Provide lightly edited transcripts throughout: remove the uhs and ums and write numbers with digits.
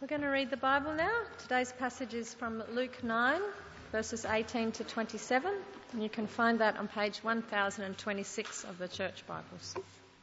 We're going to read the Bible now. Today's passage is from Luke 9, verses 18 to 27, and you can find that on page 1026 of the Church Bibles.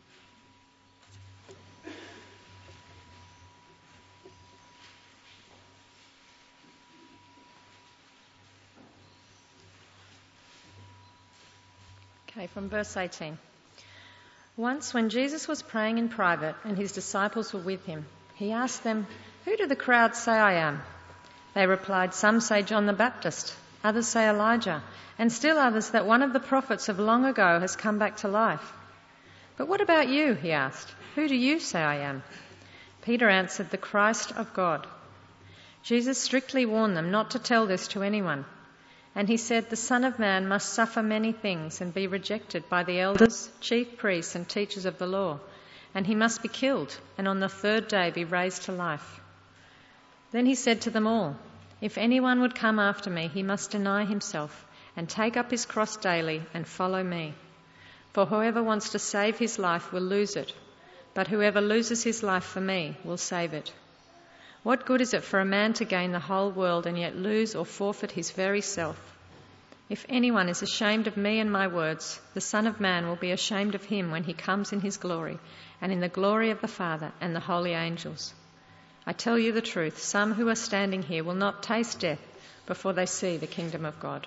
Okay, from verse 18. Once when Jesus was praying in private and his disciples were with him, he asked them, "Who do the crowd say I am?" They replied, "Some say John the Baptist, others say Elijah, and still others that one of the prophets of long ago has come back to life." "But what about you?" he asked. "Who do you say I am?" Peter answered, "The Christ of God." Jesus strictly warned them not to tell this to anyone. And he said, "The Son of Man must suffer many things and be rejected by the elders, chief priests and teachers of the law, and he must be killed and on the third day be raised to life." Then he said to them all, "If anyone would come after me, he must deny himself and take up his cross daily and follow me. For whoever wants to save his life will lose it, but whoever loses his life for me will save it. What good is it for a man to gain the whole world and yet lose or forfeit his very self? If anyone is ashamed of me and my words, the Son of Man will be ashamed of him when he comes in his glory and in the glory of the Father and the holy angels. I tell you the truth, some who are standing here will not taste death before they see the kingdom of God."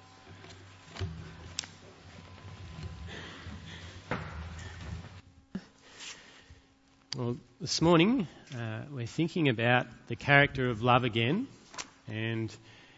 Well, this morning we're thinking about the character of love again, and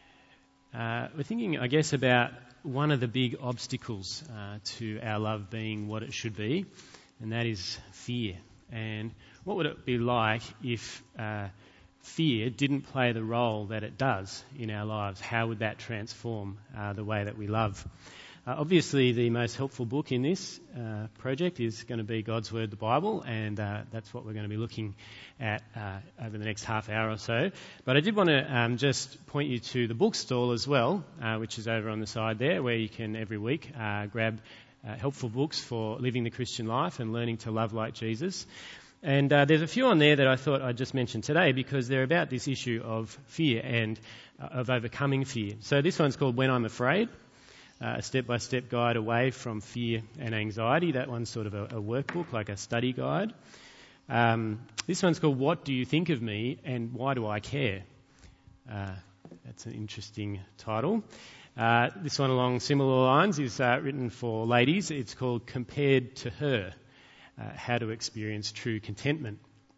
we're thinking, I guess, about one of the big obstacles to our love being what it should be, and that is fear. And what would it be like if fear didn't play the role that it does in our lives? How would that transform the way that we love? Obviously, the most helpful book in this project is going to be God's Word, the Bible, and that's what we're going to be looking at over the next half hour or so. But I did want to just point you to the bookstall as well, which is over on the side there, where you can every week grab helpful books for living the Christian life and learning to love like Jesus. And there's a few on there that I thought I'd just mention today because they're about this issue of fear and of overcoming fear. So this one's called When I'm Afraid, a step-by-step guide away from fear and anxiety. That one's sort of a workbook, like a study guide. This one's called What Do You Think of Me and Why Do I Care? That's an interesting title. This one along similar lines is written for ladies. It's called Compared to Her, How to Experience True Contentment.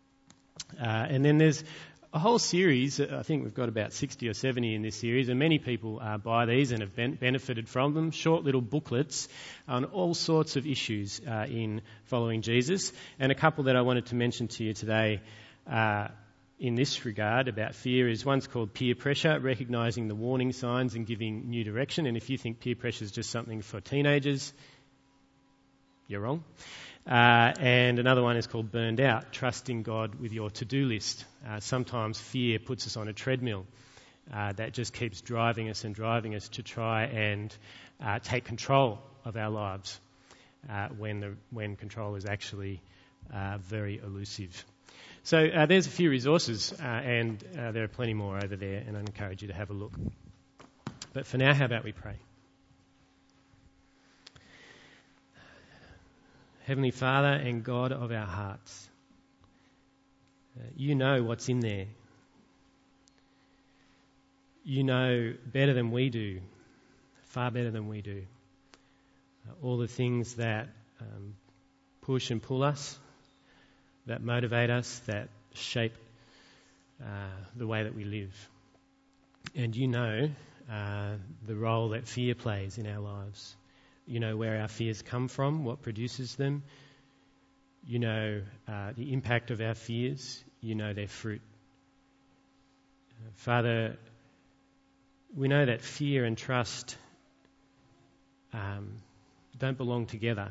And then there's a whole series. I think we've got about 60 or 70 in this series, and many people buy these and have benefited from them. Short little booklets on all sorts of issues in following Jesus. And a couple that I wanted to mention to you today in this regard about fear is one's called Peer Pressure, recognising the warning signs and giving new direction. And if you think peer pressure is just something for teenagers, you're wrong. And another one is called Burned Out, trusting God with your to-do list. Sometimes fear puts us on a treadmill that just keeps driving us to try and take control of our lives when control is actually very elusive. So there's a few resources, and there are plenty more over there, and I encourage you to have a look. But for now, how about we pray? Heavenly Father and God of our hearts, you know what's in there. You know better than we do, far better than we do. All the things that push and pull us, that motivate us, that shape the way that we live. And you know the role that fear plays in our lives. You know where our fears come from, what produces them. You know the impact of our fears. You know their fruit. Father, we know that fear and trust don't belong together.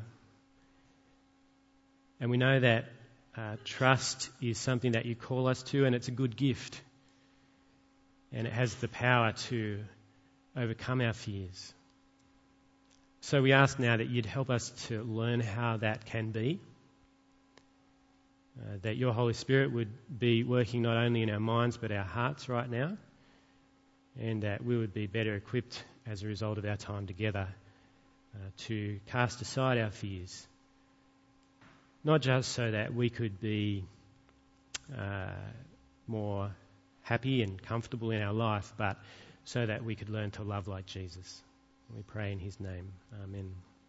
And we know that trust is something that you call us to, and it's a good gift. And it has the power to overcome our fears. So we ask now that you'd help us to learn how that can be, that your Holy Spirit would be working not only in our minds but our hearts right now, and that we would be better equipped as a result of our time together to cast aside our fears, not just so that we could be more happy and comfortable in our life, but so that we could learn to love like Jesus. We pray in his name. Amen.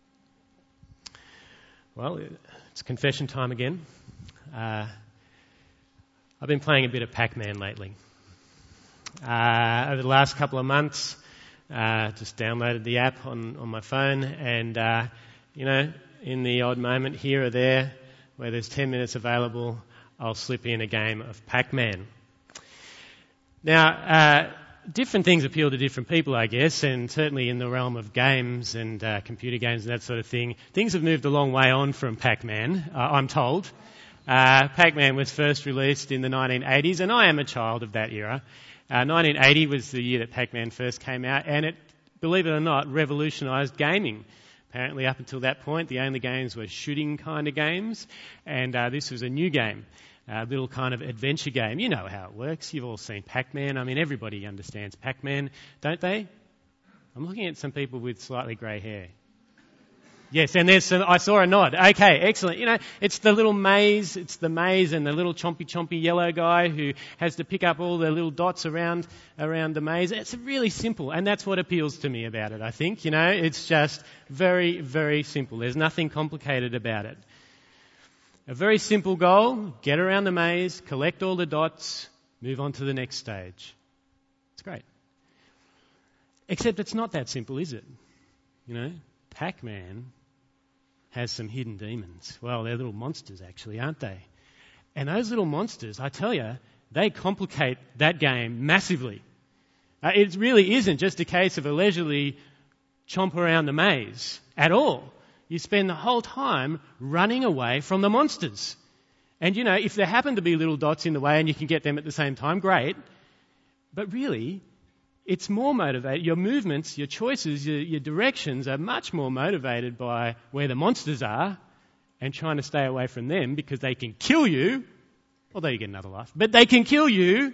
Well, it's confession time again. I've been playing a bit of Pac-Man lately. Over the last couple of months, just downloaded the app on my phone, and in the odd moment here or there where there's 10 minutes available, I'll slip in a game of Pac-Man. Now, different things appeal to different people, I guess, and certainly in the realm of games and computer games and that sort of thing, things have moved a long way on from Pac-Man, I'm told. Pac-Man was first released in the 1980s, and I am a child of that era. 1980 was the year that Pac-Man first came out, and it, believe it or not, revolutionised gaming. Apparently up until that point, the only games were shooting kind of games, and this was a new game, a little kind of adventure game. You know how it works. You've all seen Pac-Man. I mean, everybody understands Pac-Man, don't they? I'm looking at some people with slightly grey hair. Yes, and I saw a nod. Okay, excellent. You know, it's the little maze, and the little chompy yellow guy who has to pick up all the little dots around the maze. It's really simple, and that's what appeals to me about it, I think. You know, it's just very, very simple. There's nothing complicated about it. A very simple goal: get around the maze, collect all the dots, move on to the next stage. It's great. Except it's not that simple, is it? You know, Pac-Man has some hidden demons. Well, they're little monsters, actually, aren't they? And those little monsters, I tell you, they complicate that game massively. It really isn't just a case of a leisurely chomp around the maze at all. You spend the whole time running away from the monsters. And, you know, if there happen to be little dots in the way and you can get them at the same time, great. But really, it's more motivated. Your movements, your choices, your directions are much more motivated by where the monsters are and trying to stay away from them, because they can kill you, although you get another life, but they can kill you,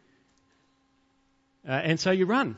and so you run.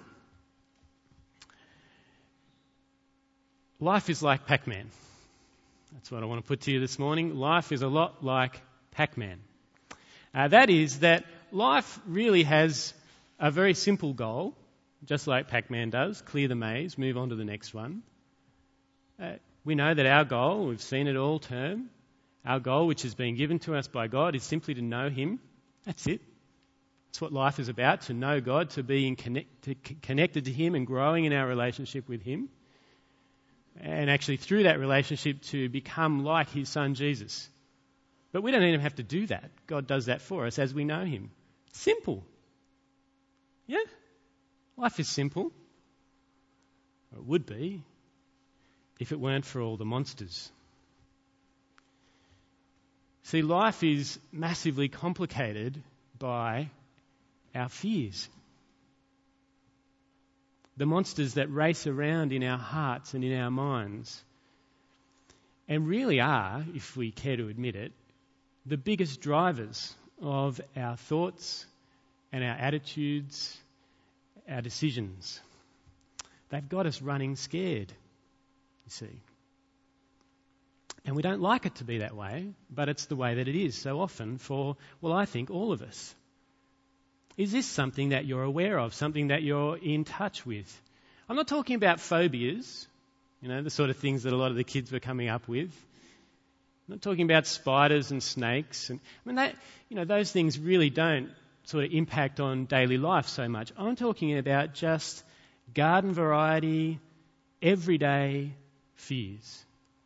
Life is like Pac-Man. That's what I want to put to you this morning. Life is a lot like Pac-Man. That is that life really has a very simple goal, just like Pac-Man does: clear the maze, move on to the next one. We know that our goal, we've seen it all term, our goal, which has been given to us by God, is simply to know him. That's it. That's what life is about: to know God, to be connected to him and growing in our relationship with him. And actually through that relationship to become like his son Jesus. But we don't even have to do that. God does that for us as we know him. Simple. Yeah? Life is simple. Or it would be if it weren't for all the monsters. See, life is massively complicated by our fears. The monsters that race around in our hearts and in our minds, and really are, if we care to admit it, the biggest drivers of our thoughts and our attitudes, our decisions. They've got us running scared, you see. And we don't like it to be that way, but it's the way that it is so often for, well, I think all of us. Is this something that you're aware of, something that you're in touch with? I'm not talking about phobias, you know, the sort of things that a lot of the kids were coming up with. I'm not talking about spiders and snakes. And I mean, that, you know, those things really don't sort of impact on daily life so much. I'm talking about just garden variety, everyday fears.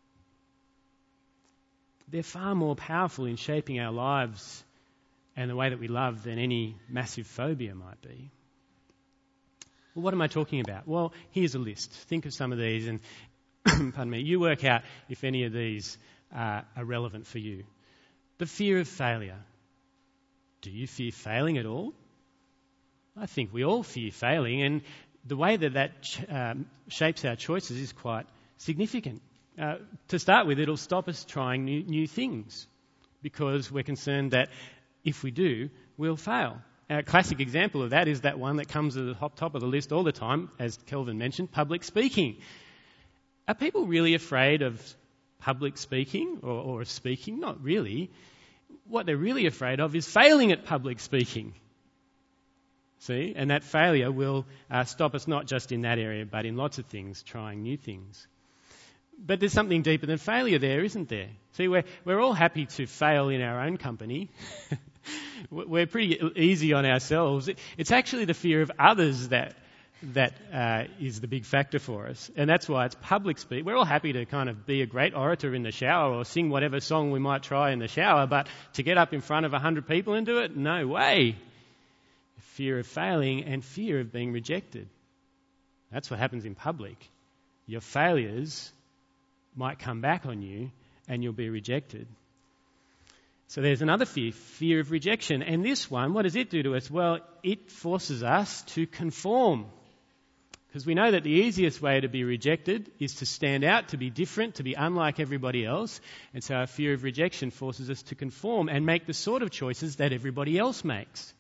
They're far more powerful in shaping our lives and the way that we love than any massive phobia might be. Well, what am I talking about? Well, here's a list. Think of some of these and, pardon me, you work out if any of these are relevant for you. The fear of failure. Do you fear failing at all? I think we all fear failing, and the way that shapes our choices is quite significant. To start with, it'll stop us trying new things. because we're concerned that if we do, we'll fail. A classic example of that is that one that comes at the top of the list all the time, as Kelvin mentioned, public speaking. Are people really afraid of public speaking or of speaking? Not really. What they're really afraid of is failing at public speaking. See? And that failure will stop us not just in that area, but in lots of things, trying new things. But there's something deeper than failure there, isn't there? See, we're all happy to fail in our own company. We're pretty easy on ourselves. It's actually the fear of others that is the big factor for us. And that's why it's public speak. We're all happy to kind of be a great orator in the shower or sing whatever song we might try in the shower, but to get up in front of 100 people and do it, no way. Fear of failing and fear of being rejected. That's what happens in public. Your failures might come back on you and you'll be rejected. So there's another fear of rejection. And this one, what does it do to us? Well, it forces us to conform. Because we know that the easiest way to be rejected is to stand out, to be different, to be unlike everybody else. And so our fear of rejection forces us to conform and make the sort of choices that everybody else makes.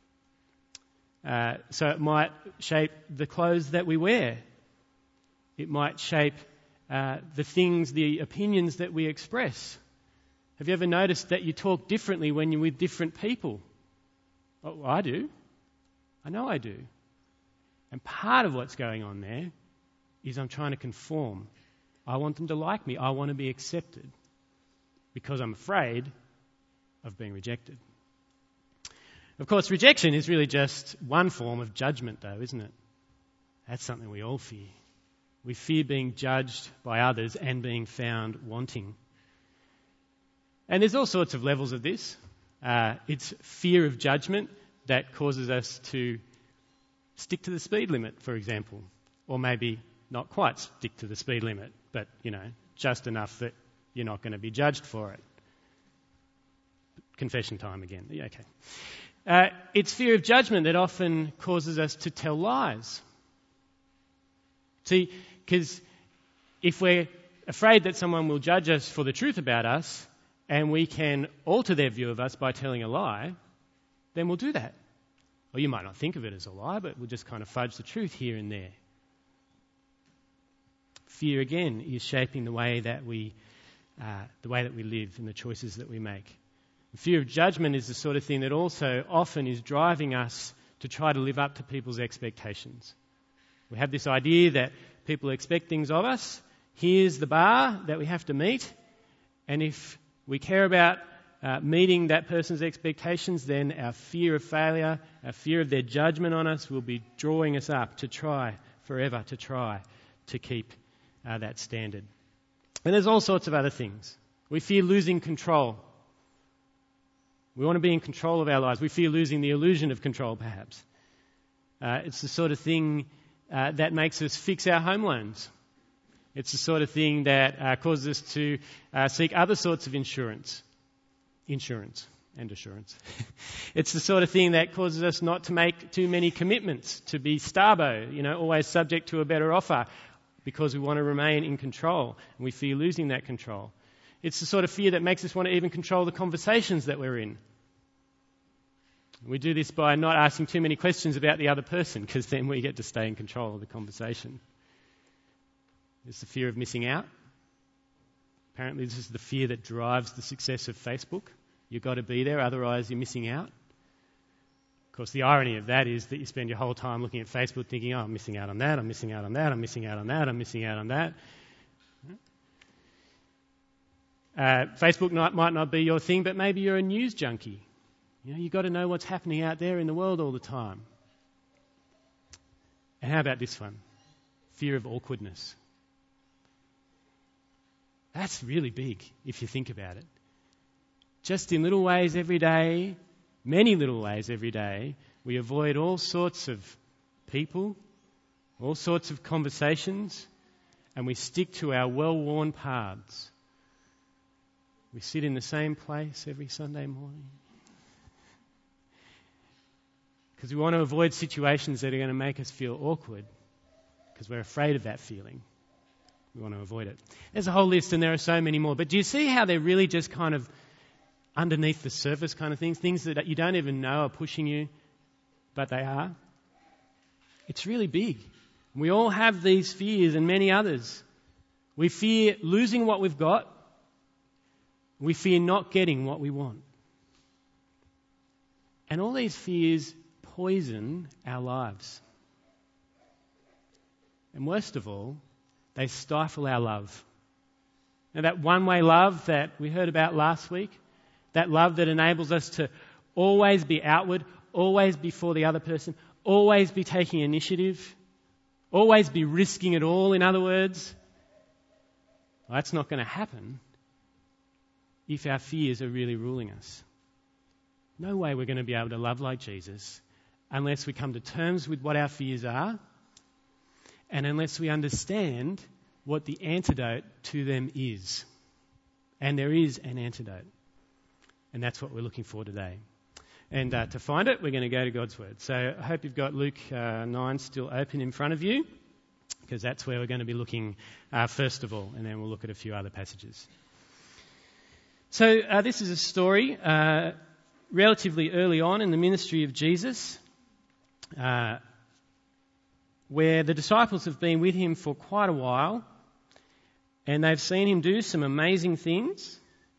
So it might shape the clothes that we wear. It might shape the opinions that we express. Have you ever noticed that you talk differently when you're with different people? Oh, I do. I know I do. And part of what's going on there is I'm trying to conform. I want them to like me. I want to be accepted because I'm afraid of being rejected. Of course, rejection is really just one form of judgment, though, isn't it? That's something we all fear. We fear being judged by others and being found wanting. And there's all sorts of levels of this. It's fear of judgment that causes us to stick to the speed limit, for example. Or maybe not quite stick to the speed limit, but, just enough that you're not going to be judged for it. Confession time again. Yeah, okay. It's fear of judgment that often causes us to tell lies. See, because if we're afraid that someone will judge us for the truth about us, and we can alter their view of us by telling a lie, then we'll do that. Or you might not think of it as a lie, but we'll just kind of fudge the truth here and there. Fear, again, is shaping the way that we live and the choices that we make. Fear of judgment is the sort of thing that also often is driving us to try to live up to people's expectations. We have this idea that people expect things of us. Here's the bar that we have to meet. And if we care about meeting that person's expectations, then our fear of failure, our fear of their judgment on us will be drawing us up to try to keep that standard. And there's all sorts of other things. We fear losing control. We want to be in control of our lives. We fear losing the illusion of control, perhaps. It's the sort of thing that makes us fix our home loans. It's the sort of thing that causes us to seek other sorts of insurance. It's the sort of thing that causes us not to make too many commitments, to be starbo, always subject to a better offer because we want to remain in control and we fear losing that control. It's the sort of fear that makes us want to even control the conversations that we're in. We do this by not asking too many questions about the other person because then we get to stay in control of the conversation. It's the fear of missing out. Apparently this is the fear that drives the success of Facebook. You've got to be there, otherwise you're missing out. Of course, the irony of that is that you spend your whole time looking at Facebook thinking, I'm missing out on that, I'm missing out on that, I'm missing out on that, I'm missing out on that. Facebook might not be your thing, but maybe you're a news junkie. You've got to know what's happening out there in the world all the time. And how about this one? Fear of awkwardness. That's really big if you think about it. Just in little ways every day, many little ways every day, we avoid all sorts of people, all sorts of conversations, and we stick to our well-worn paths. We sit in the same place every Sunday morning because we want to avoid situations that are going to make us feel awkward because we're afraid of that feeling. We want to avoid it. There's a whole list and there are so many more. But do you see how they're really just kind of underneath the surface kind of things that you don't even know are pushing you, but they are. It's really big. We all have these fears and many others. We fear losing what we've got. We fear not getting what we want. And all these fears poison our lives. And worst of all, they stifle our love. Now, that one-way love that we heard about last week, that love that enables us to always be outward, always be for the other person, always be taking initiative, always be risking it all, in other words, well, that's not going to happen if our fears are really ruling us. No way we're going to be able to love like Jesus unless we come to terms with what our fears are and unless we understand what the antidote to them is. And there is an antidote. And that's what we're looking for today. And to find it, we're going to go to God's Word. So I hope you've got Luke 9 still open in front of you, because that's where we're going to be looking first of all, and then we'll look at a few other passages. So this is a story relatively early on in the ministry of Jesus, where the disciples have been with him for quite a while, and they've seen him do some amazing things,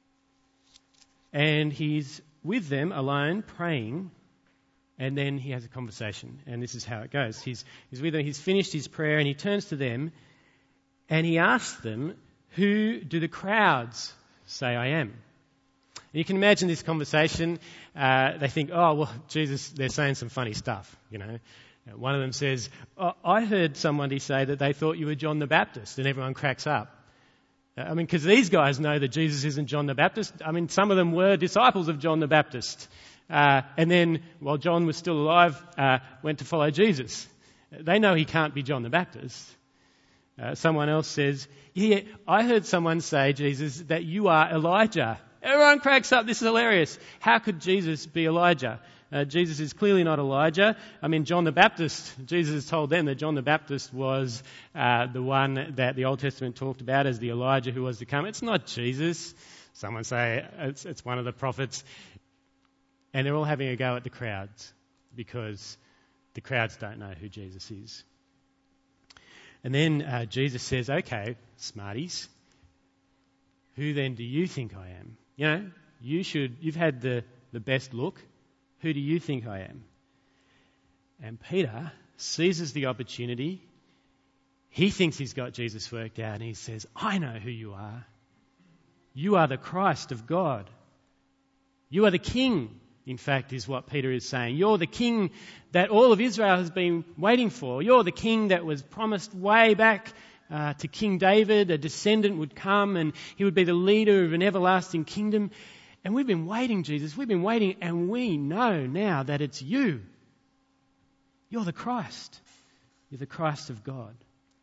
and he's with them alone praying, and then he has a conversation, and this is how it goes. He's with them, he's finished his prayer, and he turns to them, and he asks them, "Who do the crowds say I am?" And you can imagine this conversation. They think, "Oh, well, Jesus, they're saying some funny stuff, you know." One of them says, "I heard somebody say that they thought you were John the Baptist," and everyone cracks up. Because these guys know that Jesus isn't John the Baptist. Some of them were disciples of John the Baptist. And then, while John was still alive, went to follow Jesus. They know he can't be John the Baptist. Someone else says, "Yeah, I heard someone say, Jesus, that you are Elijah." Everyone cracks up. This is hilarious. How could Jesus be Elijah? Jesus is clearly not Elijah. John the Baptist, Jesus told them that John the Baptist was the one that the Old Testament talked about as the Elijah who was to come. It's not Jesus. Someone say it's one of the prophets. And they're all having a go at the crowds because the crowds don't know who Jesus is. And then Jesus says, "Okay, smarties, who then do you think I am? You've had the best look. Who do you think I am?" And Peter seizes the opportunity. He thinks he's got Jesus worked out, and he says, "I know who you are. You are the Christ of God. You are the King," in fact, is what Peter is saying. "You're the King that all of Israel has been waiting for. You're the King that was promised way back to King David. A descendant would come and he would be the leader of an everlasting kingdom. And we've been waiting, Jesus. We've been waiting, and we know now that it's you. You're the Christ. You're the Christ of God."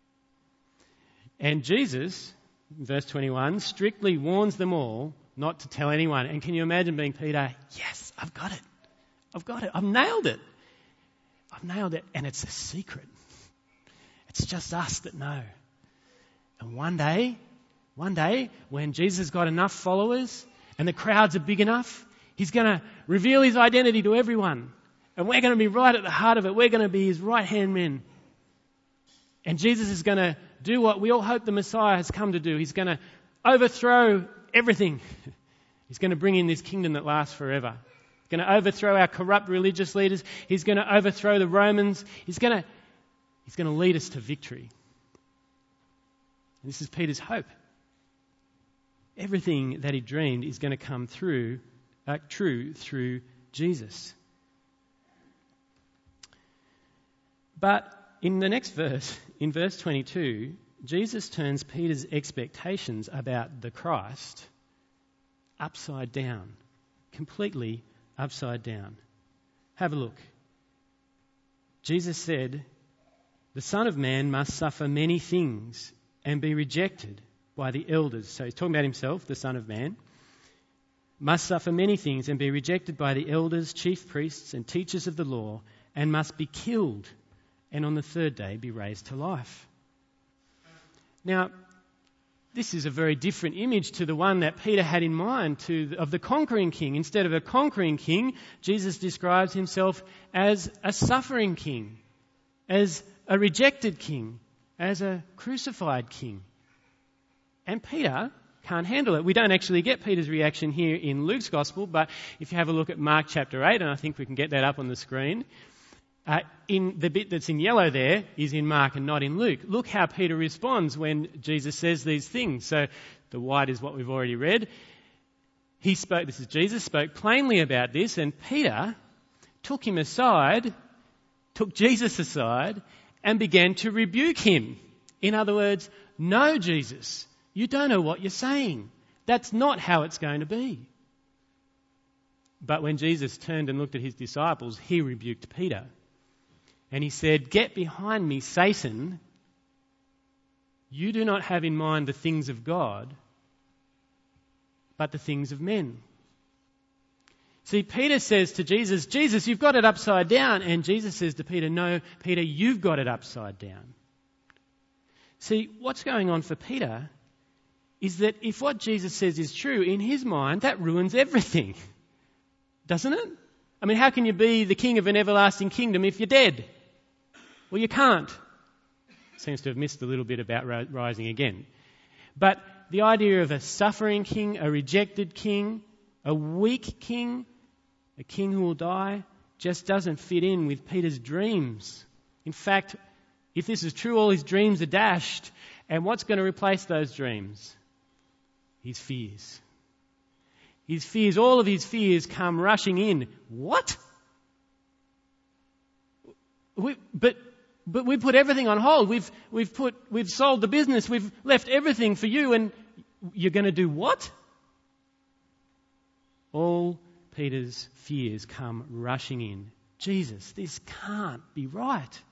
And Jesus, in verse 21, strictly warns them all not to tell anyone. And can you imagine being Peter? Yes, I've got it. I've nailed it. And it's a secret. It's just us that know. And one day, when Jesus has got enough followers and the crowds are big enough, he's going to reveal his identity to everyone. And we're going to be right at the heart of it. We're going to be his right-hand men. And Jesus is going to do what we all hope the Messiah has come to do. He's going to overthrow everything. He's going to bring in this kingdom that lasts forever. He's going to overthrow our corrupt religious leaders. He's going to overthrow the Romans. He's going to lead us to victory. And this is Peter's hope. Everything that he dreamed is going to come true through Jesus. But in the next verse, in verse 22, Jesus turns Peter's expectations about the Christ upside down, completely upside down. Have a look. Jesus said, "The Son of Man must suffer many things and be rejected by the elders." So he's talking about himself, the Son of Man. "Must suffer many things and be rejected by the elders, chief priests and teachers of the law, and must be killed, and on the third day be raised to life." Now, this is a very different image to the one that Peter had in mind of the conquering king. Instead of a conquering king, Jesus describes himself as a suffering king, as a rejected king, as a crucified king. And Peter can't handle it. We don't actually get Peter's reaction here in Luke's Gospel, but if you have a look at Mark chapter 8, and I think we can get that up on the screen, in the bit that's in yellow there is in Mark and not in Luke. Look how Peter responds when Jesus says these things. So the white is what we've already read. Jesus spoke plainly about this, and Peter took Jesus aside and began to rebuke him. In other words, no, Jesus, you don't know what you're saying. That's not how it's going to be. But when Jesus turned and looked at his disciples, he rebuked Peter. And he said, "Get behind me, Satan. You do not have in mind the things of God, but the things of men." See, Peter says to Jesus, "Jesus, you've got it upside down." And Jesus says to Peter, "No, Peter, you've got it upside down." See, what's going on for Peter is that if what Jesus says is true, in his mind, that ruins everything. Doesn't it? I mean, how can you be the king of an everlasting kingdom if you're dead? Well, you can't. Seems to have missed a little bit about rising again. But the idea of a suffering king, a rejected king, a weak king, a king who will die, just doesn't fit in with Peter's dreams. In fact, if this is true, all his dreams are dashed. And what's going to replace those dreams? His fears. His fears, all of his fears come rushing in. What? But we put everything on hold. We've sold the business. We've left everything for you, and you're going to do what? All Peter's fears come rushing in. Jesus, this can't be right.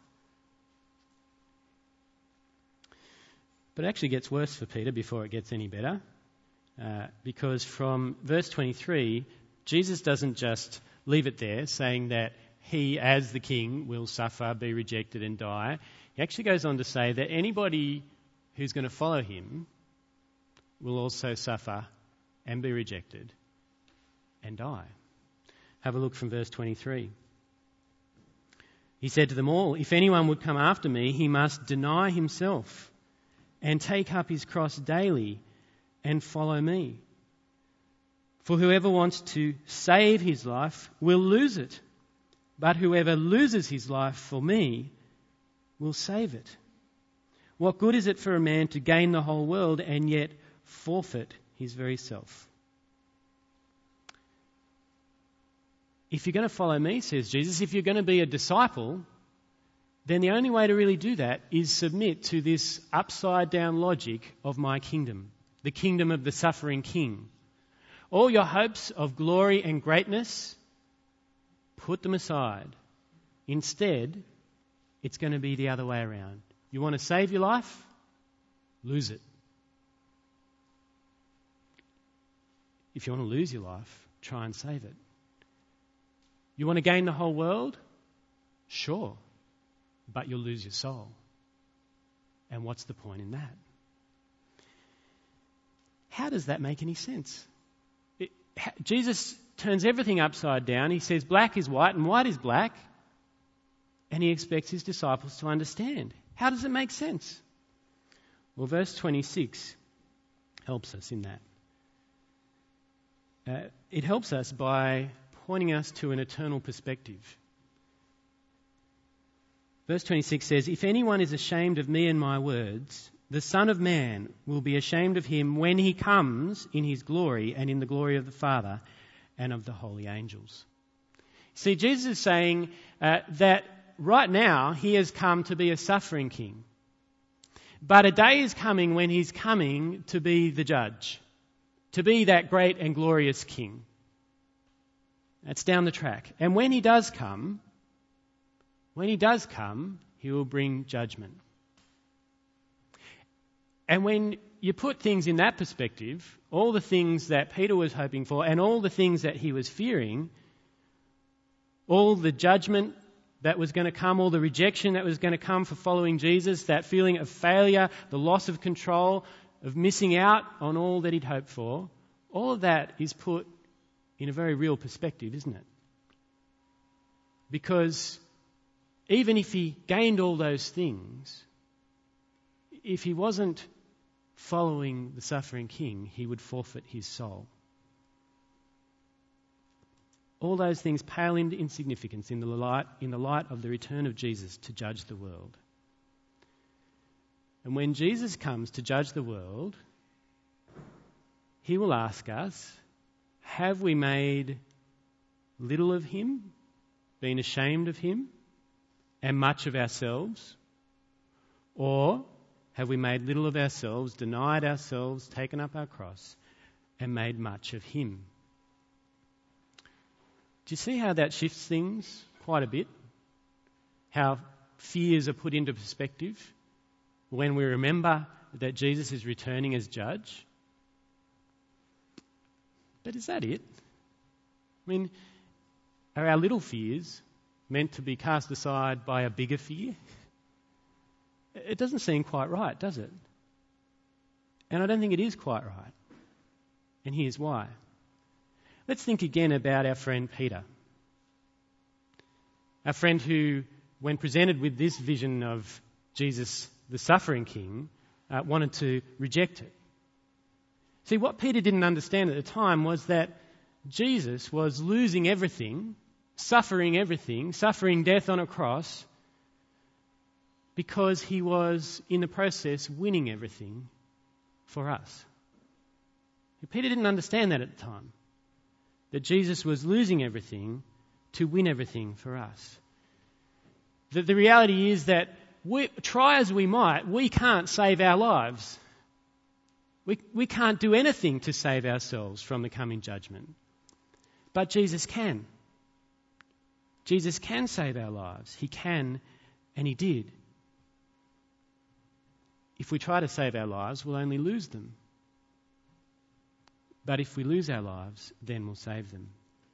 But it actually gets worse for Peter before it gets any better. Because from verse 23, Jesus doesn't just leave it there, saying that he, as the king, will suffer, be rejected and die. He actually goes on to say that anybody who's going to follow him will also suffer and be rejected and die. Have a look from verse 23. He said to them all, "If anyone would come after me, he must deny himself and take up his cross daily and follow me. For whoever wants to save his life will lose it, but whoever loses his life for me will save it. What good is it for a man to gain the whole world and yet forfeit his very self?" If you're going to follow me, says Jesus, if you're going to be a disciple, then the only way to really do that is submit to this upside down logic of my kingdom, the kingdom of the suffering king. All your hopes of glory and greatness, put them aside. Instead, it's going to be the other way around. You want to save your life? Lose it. If you want to lose your life, try and save it. You want to gain the whole world? Sure. But you'll lose your soul. And what's the point in that? How does that make any sense? Jesus turns everything upside down. He says black is white and white is black. And he expects his disciples to understand. How does it make sense? Well, verse 26 helps us in that. It helps us by pointing us to an eternal perspective. Verse 26 says, "If anyone is ashamed of me and my words, the Son of Man will be ashamed of him when he comes in his glory and in the glory of the Father and of the holy angels." See, Jesus is saying that right now he has come to be a suffering king. But a day is coming when he's coming to be the judge, to be that great and glorious king. That's down the track. And when he does come, he will bring judgment. And when you put things in that perspective, all the things that Peter was hoping for and all the things that he was fearing, all the judgment that was going to come, all the rejection that was going to come for following Jesus, that feeling of failure, the loss of control, of missing out on all that he'd hoped for, all of that is put in a very real perspective, isn't it? Because even if he gained all those things, if he wasn't following the suffering king, he would forfeit his soul. All those things pale into insignificance in the light of the return of Jesus to judge the world. And when Jesus comes to judge the world, he will ask us, have we made little of him, been ashamed of him, and much of ourselves? Or have we made little of ourselves, denied ourselves, taken up our cross, and made much of him? Do you see how that shifts things quite a bit? How fears are put into perspective when we remember that Jesus is returning as judge? But is that it? I mean, are our little fears meant to be cast aside by a bigger fear? It doesn't seem quite right, does it? And I don't think it is quite right. And here's why. Let's think again about our friend Peter. Our friend who, when presented with this vision of Jesus, the suffering king, wanted to reject it. See, what Peter didn't understand at the time was that Jesus was losing everything, suffering death on a cross, because he was, in the process, winning everything for us. Peter didn't understand that at the time, that Jesus was losing everything to win everything for us. The reality is that try as we might, we can't save our lives. We can't do anything to save ourselves from the coming judgment. But Jesus can. Jesus can save our lives. He can, and he did. If we try to save our lives, we'll only lose them. But if we lose our lives, then we'll save them.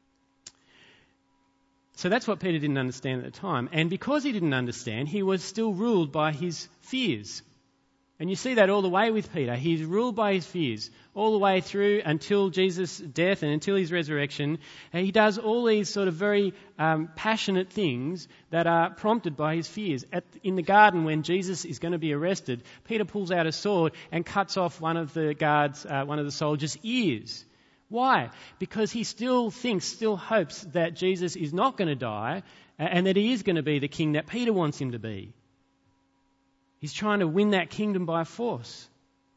So that's what Peter didn't understand at the time. And because he didn't understand, he was still ruled by his fears. And you see that all the way with Peter. He's ruled by his fears all the way through until Jesus' death and until his resurrection. And he does all these sort of very passionate things that are prompted by his fears. In the garden, when Jesus is going to be arrested, Peter pulls out a sword and cuts off one of the guards, one of the soldiers' ears. Why? Because he still hopes that Jesus is not going to die and that he is going to be the king that Peter wants him to be. He's trying to win that kingdom by force.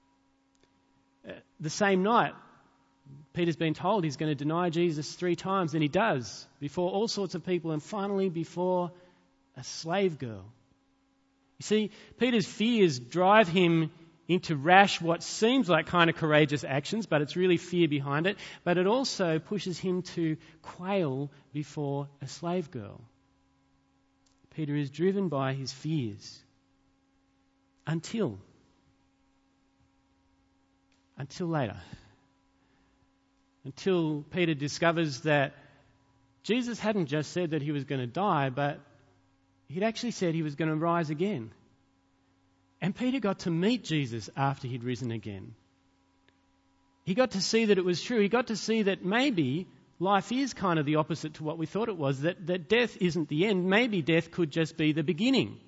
The same night, Peter's been told he's going to deny Jesus 3 times, and he does, before all sorts of people, and finally before a slave girl. You see, Peter's fears drive him into rash, what seems like kind of courageous actions, but it's really fear behind it. But it also pushes him to quail before a slave girl. Peter is driven by his fears. Until later. Until Peter discovers that Jesus hadn't just said that he was going to die, but he'd actually said he was going to rise again. And Peter got to meet Jesus after he'd risen again. He got to see that it was true. He got to see that maybe life is kind of the opposite to what we thought it was, that death isn't the end. Maybe death could just be the beginning.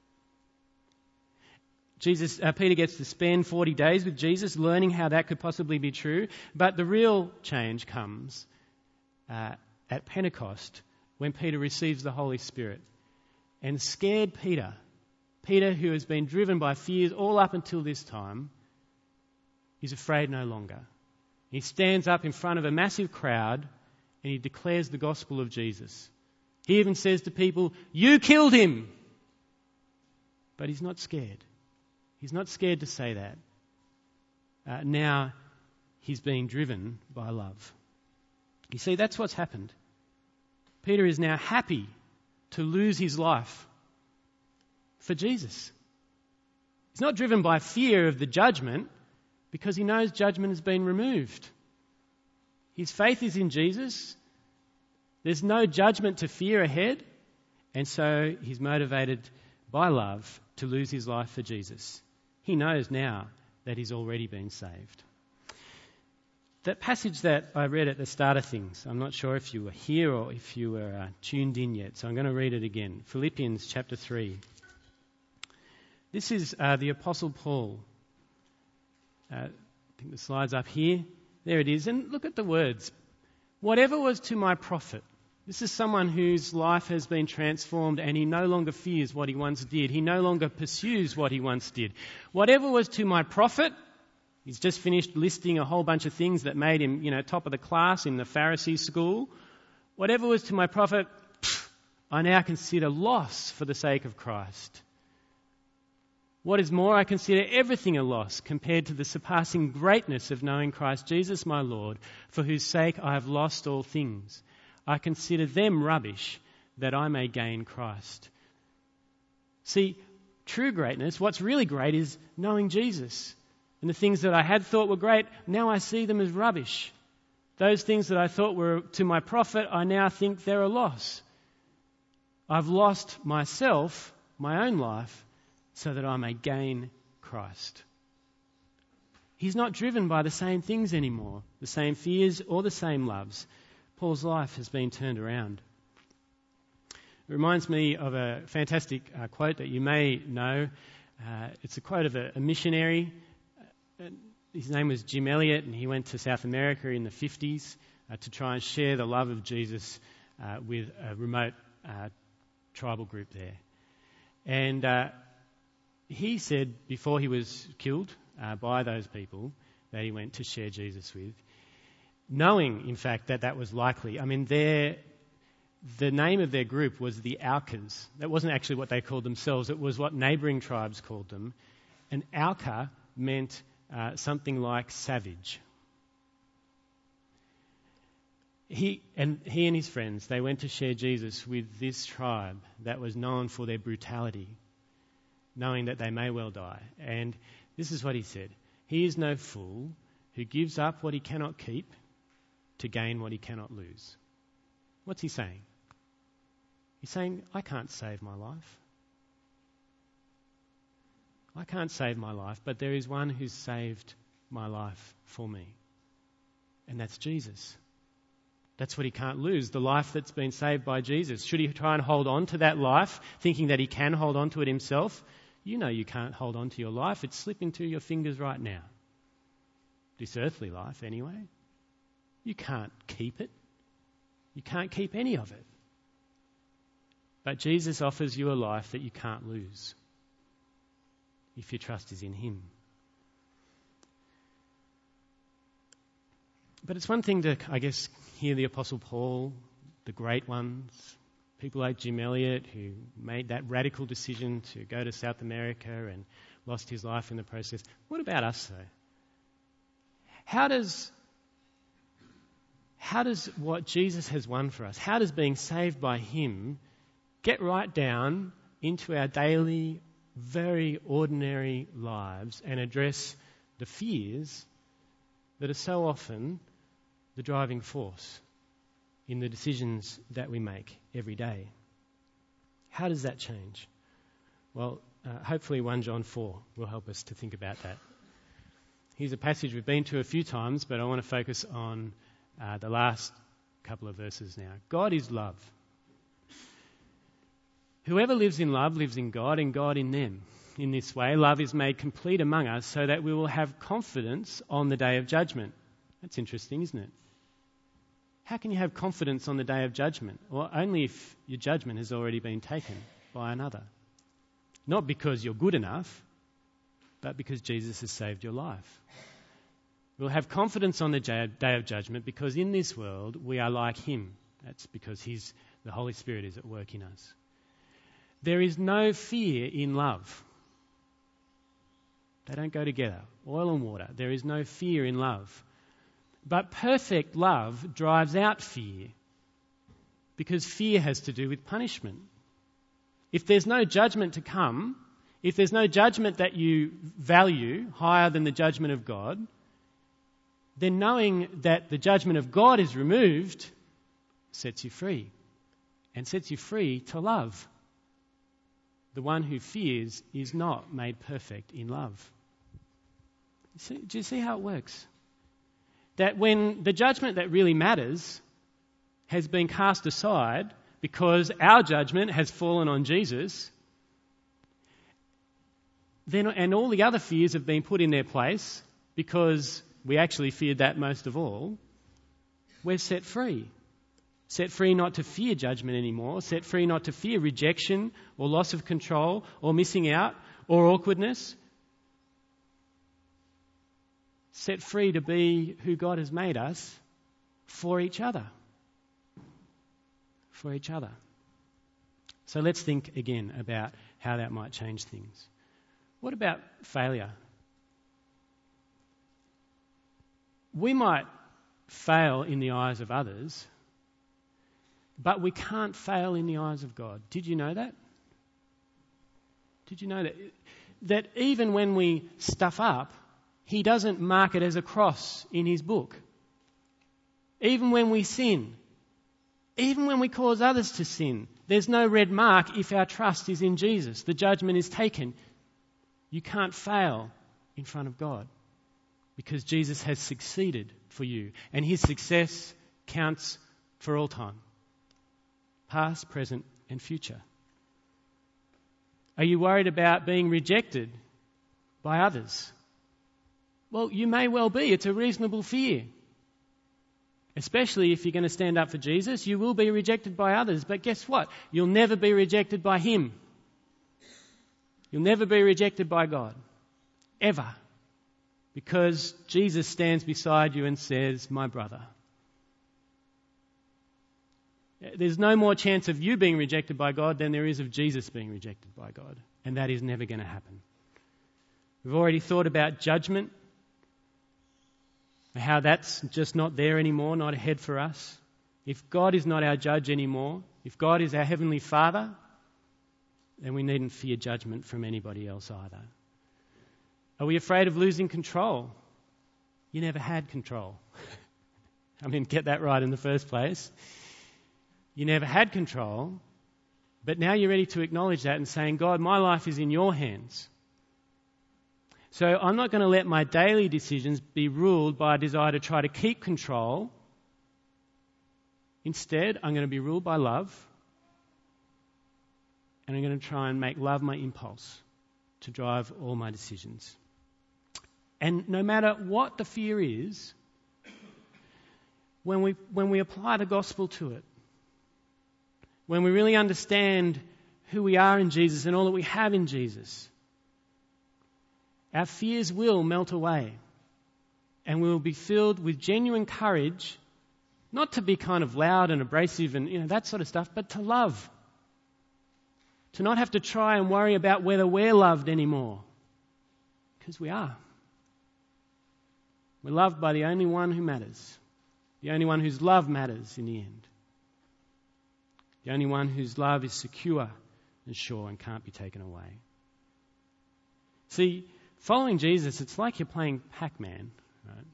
Peter gets to spend 40 days with Jesus, learning how that could possibly be true. But the real change comes at Pentecost, when Peter receives the Holy Spirit. And scared Peter, who has been driven by fears all up until this time, is afraid no longer. He stands up in front of a massive crowd and he declares the gospel of Jesus. He even says to people, "You killed him!" But he's not scared. He's not scared to say that. Now he's being driven by love. You see, that's what's happened. Peter is now happy to lose his life for Jesus. He's not driven by fear of the judgment, because he knows judgment has been removed. His faith is in Jesus. There's no judgment to fear ahead, and so he's motivated by love to lose his life for Jesus. He knows now that he's already been saved. That passage that I read at the start of things, I'm not sure if you were here or if you were tuned in yet, so I'm going to read it again. Philippians chapter 3. This is the Apostle Paul. I think the slide's up here. There it is. And look at the words. Whatever was to my profit. This is someone whose life has been transformed and he no longer fears what he once did. He no longer pursues what he once did. Whatever was to my profit. He's just finished listing a whole bunch of things that made him, top of the class in the Pharisee school. Whatever was to my profit, I now consider loss for the sake of Christ. What is more, I consider everything a loss compared to the surpassing greatness of knowing Christ Jesus my Lord, for whose sake I have lost all things. I consider them rubbish, that I may gain Christ. See, true greatness, what's really great is knowing Jesus. And the things that I had thought were great, now I see them as rubbish. Those things that I thought were to my profit, I now think they're a loss. I've lost myself, my own life, so that I may gain Christ. He's not driven by the same things anymore, the same fears or the same loves. Paul's life has been turned around. It reminds me of a fantastic quote that you may know. It's a quote of a missionary. His name was Jim Elliot, and he went to South America in the 50s to try and share the love of Jesus with a remote tribal group there. And he said before he was killed by those people that he went to share Jesus with, knowing, in fact, that was likely. I mean, the name of their group was the Aucas. That wasn't actually what they called themselves. It was what neighbouring tribes called them. And Auca meant something like savage. He and his friends, they went to share Jesus with this tribe that was known for their brutality, knowing that they may well die. And this is what he said. He is no fool who gives up what he cannot keep to gain what he cannot lose. What's he saying? He's saying, I can't save my life. I can't save my life, but there is one who's saved my life for me. And that's Jesus. That's what he can't lose, the life that's been saved by Jesus. Should he try and hold on to that life, thinking that he can hold on to it himself? You know you can't hold on to your life. It's slipping through your fingers right now. This earthly life, anyway. You can't keep it. You can't keep any of it. But Jesus offers you a life that you can't lose if your trust is in him. But it's one thing to, I guess, hear the Apostle Paul, the great ones, people like Jim Elliot, who made that radical decision to go to South America and lost his life in the process. What about us, though? How does what Jesus has won for us, how does being saved by him get right down into our daily, very ordinary lives and address the fears that are so often the driving force in the decisions that we make every day? How does that change? Well, hopefully 1 John 4 will help us to think about that. Here's a passage we've been to a few times, but I want to focus on the last couple of verses now. God is love. Whoever lives in love lives in God and God in them. In this way, love is made complete among us so that we will have confidence on the day of judgment. That's interesting, isn't it? How can you have confidence on the day of judgment? Well, only if your judgment has already been taken by another. Not because you're good enough, but because Jesus has saved your life. We'll have confidence on the day of judgment because in this world we are like him. That's because the Holy Spirit is at work in us. There is no fear in love. They don't go together. Oil and water. There is no fear in love. But perfect love drives out fear because fear has to do with punishment. If there's no judgment to come, if there's no judgment that you value higher than the judgment of God, then knowing that the judgment of God is removed sets you free, and sets you free to love. The one who fears is not made perfect in love. Do you see how it works? That when the judgment that really matters has been cast aside because our judgment has fallen on Jesus, then, and all the other fears have been put in their place because we actually feared that most of all, we're set free. Set free not to fear judgment anymore, set free not to fear rejection or loss of control or missing out or awkwardness. Set free to be who God has made us for each other. For each other. So let's think again about how that might change things. What about failure? We might fail in the eyes of others, but we can't fail in the eyes of God. Did you know that? Did you know that? That even when we stuff up, He doesn't mark it as a cross in His book. Even when we sin, even when we cause others to sin, there's no red mark if our trust is in Jesus. The judgment is taken. You can't fail in front of God because Jesus has succeeded for you, and His success counts for all time. Past, present, and future. Are you worried about being rejected by others? Well, you may well be. It's a reasonable fear. Especially if you're going to stand up for Jesus, you will be rejected by others. But guess what? You'll never be rejected by Him. You'll never be rejected by God. Ever. Because Jesus stands beside you and says, "My brother." There's no more chance of you being rejected by God than there is of Jesus being rejected by God. And that is never going to happen. We've already thought about judgment, how that's just not there anymore, not ahead for us. If God is not our judge anymore, if God is our Heavenly Father, then we needn't fear judgment from anybody else either. Are we afraid of losing control? You never had control. I mean, get that right in the first place. You never had control, but now you're ready to acknowledge that and saying, "God, my life is in your hands. So I'm not going to let my daily decisions be ruled by a desire to try to keep control. Instead, I'm going to be ruled by love, and I'm going to try and make love my impulse to drive all my decisions." And no matter what the fear is, when we apply the gospel to it, when we really understand who we are in Jesus and all that we have in Jesus, our fears will melt away and we will be filled with genuine courage, not to be kind of loud and abrasive and that sort of stuff, but to love. To not have to try and worry about whether we're loved anymore. Because we are. We're loved by the only one who matters. The only one whose love matters in the end. The only one whose love is secure and sure and can't be taken away. See, following Jesus, it's like you're playing Pac-Man, right?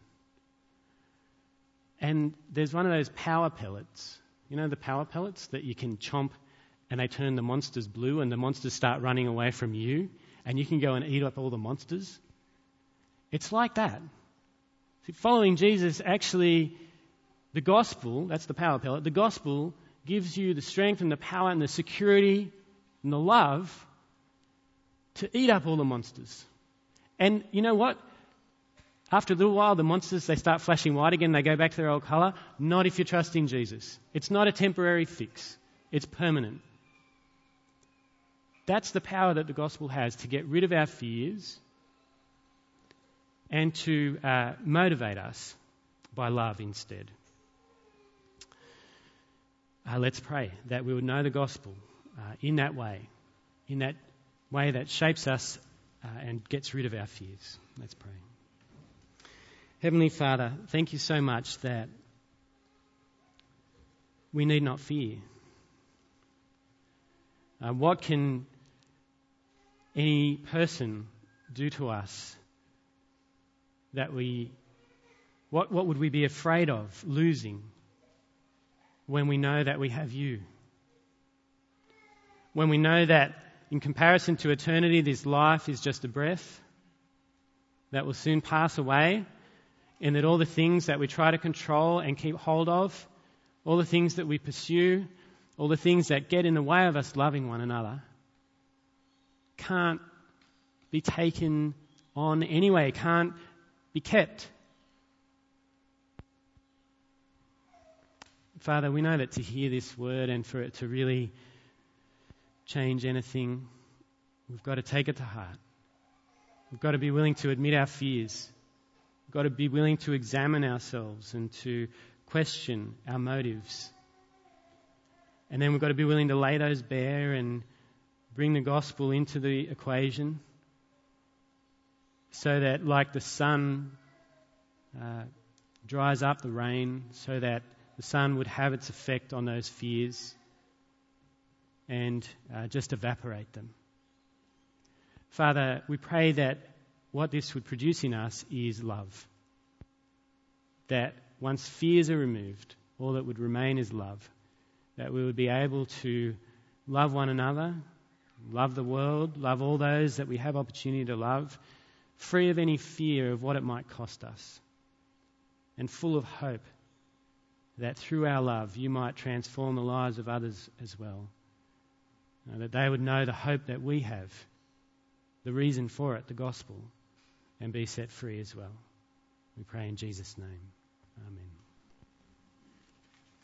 And there's one of those power pellets. You know the power pellets that you can chomp and they turn the monsters blue and the monsters start running away from you and you can go and eat up all the monsters? It's like that. See, following Jesus, actually, the gospel, that's the power pellet, the gospel gives you the strength and the power and the security and the love to eat up all the monsters. And you know what? After a little while, the monsters, they start flashing white again. They go back to their old colour. Not if you trust in Jesus. It's not a temporary fix. It's permanent. That's the power that the gospel has to get rid of our fears and to motivate us by love instead. Let's pray that we would know the gospel in that way that shapes us and gets rid of our fears. Let's pray. Heavenly Father, thank you so much that we need not fear. What can any person do to us that what would we be afraid of losing when we know that we have you? When we know that in comparison to eternity, this life is just a breath? that will soon pass away, and that all the things that we try to control and keep hold of, all the things that we pursue, all the things that get in the way of us loving one another, can't be taken on anyway, can't be kept. Father, we know that to hear this word and for it to really change anything, we've got to take it to heart. We've got to be willing to admit our fears. We've got to be willing to examine ourselves and to question our motives. And then we've got to be willing to lay those bare and bring the gospel into the equation so that, like the sun dries up the rain, so that the sun would have its effect on those fears and just evaporate them. Father, we pray that what this would produce in us is love. That once fears are removed, all that would remain is love. That we would be able to love one another, love the world, love all those that we have opportunity to love, free of any fear of what it might cost us, and full of hope that through our love you might transform the lives of others as well. That they would know the hope that we have, the reason for it, the gospel, and be set free as well. We pray in Jesus' name. Amen.